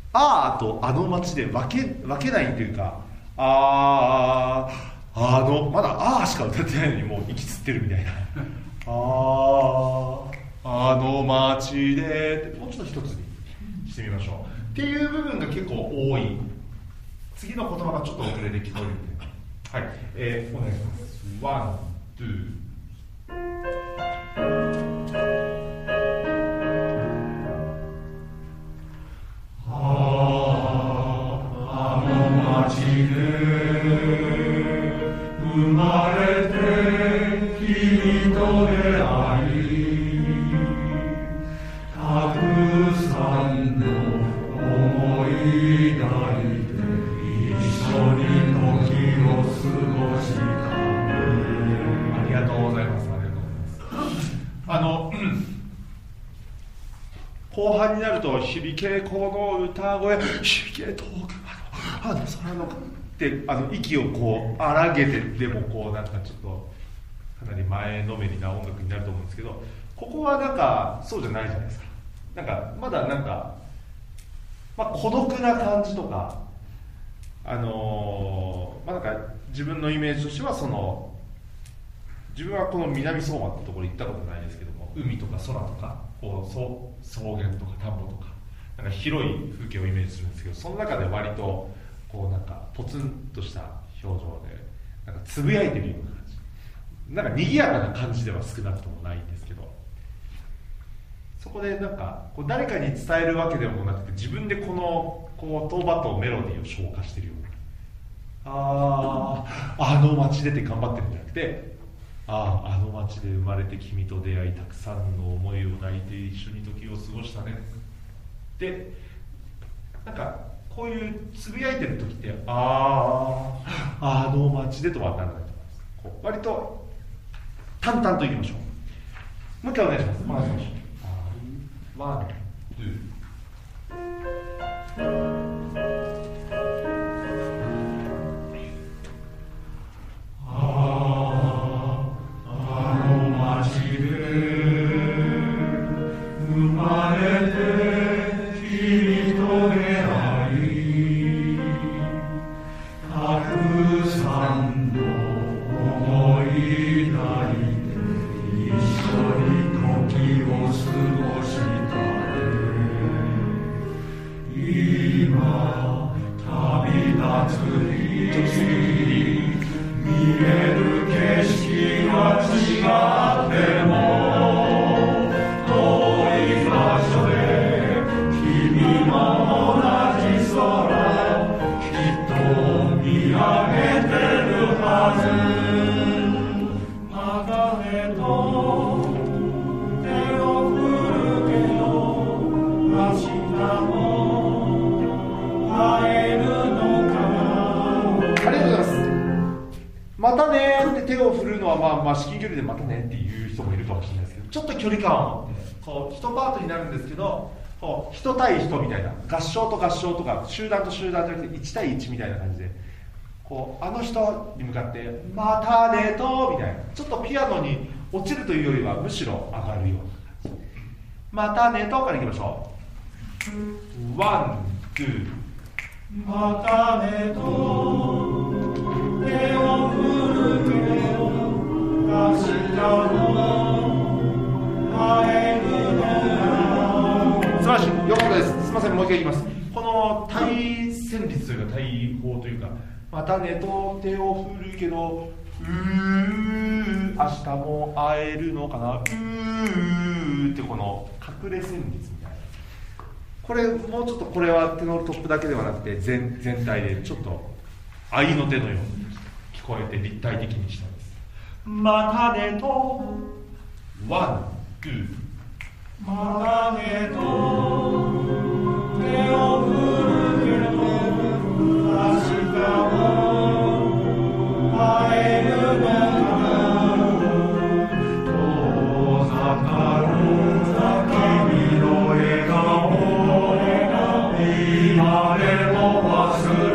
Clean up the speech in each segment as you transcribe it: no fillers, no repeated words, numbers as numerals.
あーとあの町で分けないというか、まだあーしか歌ってないのにもう息つってるみたいなあの町でもうちょっと一つにしてみましょうっていう部分が結構多い。次の言葉がちょっと遅れて聞こえるんで、はい、お願いします。ワン、ツー。あの町で生まれて君と出会い、たくさんの思い抱いて一緒に時を過ごしたね。ありがとうございます。ありがとうございます。後半になると響けこの歌声、響け遠く空のって息をこう荒げてでもこうなんかちょっとかなり前のめりな音楽になると思うんですけど、ここはなんかそうじゃないじゃないですか。なんかまだなんか、孤独な感じとかなんか自分のイメージとしては自分はこの南相馬ってところに行ったことないですけども、海とか空とかこう草原とか田んぼとかなんか広い風景をイメージするんですけど、その中で割とこうなんかポツンとした表情でなんかつぶやいてるような感じ、なんか賑やかな感じでは少なくともないんですけど、そこでなんかこう誰かに伝えるわけでもなくて自分でこの言葉とメロディーを消化してるような、あの街でって頑張ってるんじゃなくて、あの街で生まれて君と出会い、たくさんの思いを抱いて一緒に時を過ごしたねで、なんかこういうつぶやいてる時ってあの街でとはならないと思います。こう割と淡々といきましょう。もう一回お願いします。お願いしましょう。ワン、ツー。またねって手を振るのは至近距離でまたねっていう人もいるかもしれないですけど、ちょっと距離感を持ってこう1パートになるんですけど、こう人対人みたいな、合唱と合唱とか集団と集団じゃなくて1対1みたいな感じで、こうあの人に向かってまたねとみたいな、ちょっとピアノに落ちるというよりはむしろ上がるような感じ。またねとからいきましょう。ワン、ツー。またねと手を振るけど明日も会えるのか。素晴らしい、よかったです。すみません、もう一回言います。この対旋律というか対法というか、またねと手を振るけど明日も会えるのかなってこの隠れ旋律みたいな、これもうちょっとこれはテノールトップだけではなくて全体でちょっと愛の手のように聞こえて立体的にしたんです。またねとワン、ツー。またねと手を振るけど明日も会えるのかな。遠ざかる君の笑顔今でも忘れ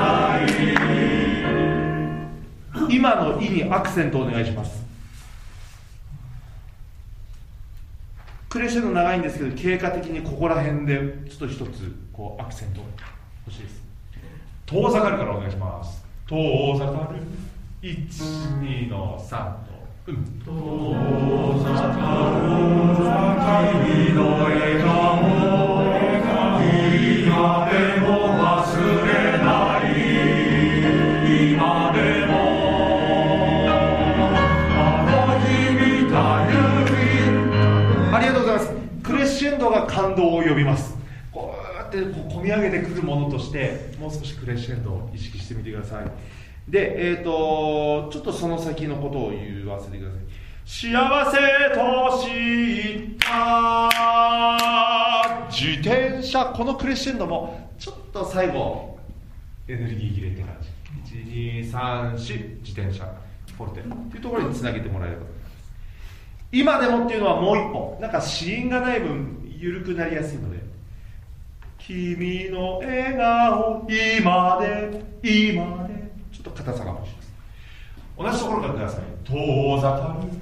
ない。今の「い」にアクセントお願いします。 クレッシェンド長いんですけど、経過的にここら辺でちょっと一つこうアクセント欲しいです。遠ざかるからお願いします。遠ざかる1、2の3と遠ざかる君の笑顔今でも忘れない今でもあの日見た夢ありがとうございます。クレッシェンドが感動を呼びます。こうやってこみ上げてくるものとしてもう少しクレッシェンドを意識してみてください。で、ちょっとその先のことを言わせてください。幸せと知った自転車、このクレッシェンドもちょっと最後エネルギー切れって感じ。1、2、3、4自転車フォルテっていうところにつなげてもらえればと思います。今でもっていうのはもう一歩なんか子音がない分緩くなりやすいので、君の笑顔今で今でちょっと硬さが欲しいです。同じところからください。遠ざかる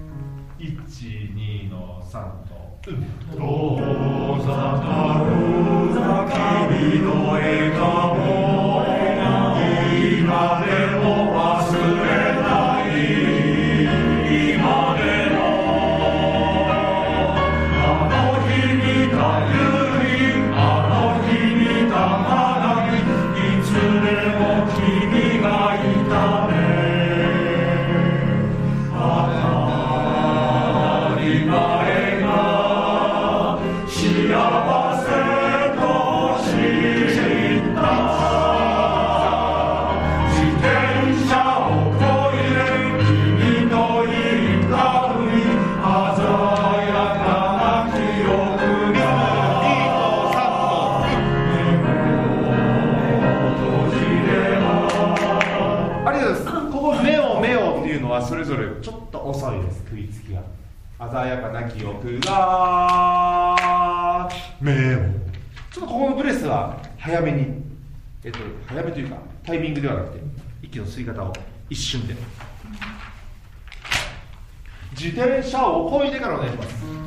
1、2の3と遠ざかる君の笑顔今でも忘れない今でもあの日見た夢あの日見た花火いつでも君がいたね当たり前が幸せと知った自転車をこいで君と行った海鮮やかな記憶がありがとうございます。ここ目をっていうのはそれぞれちょっと遅いです。食いつきが鮮やかな記憶が目をちょっとここのブレスは早めに早めというかタイミングではなくて息の吸い方を一瞬で自転車をこいでからお願いします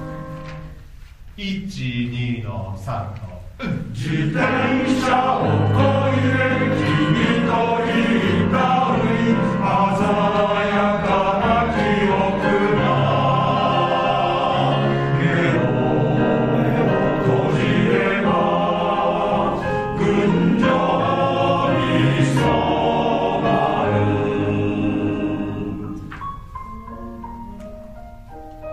。1、2の3の自転車をこいで君と行ったり鮮や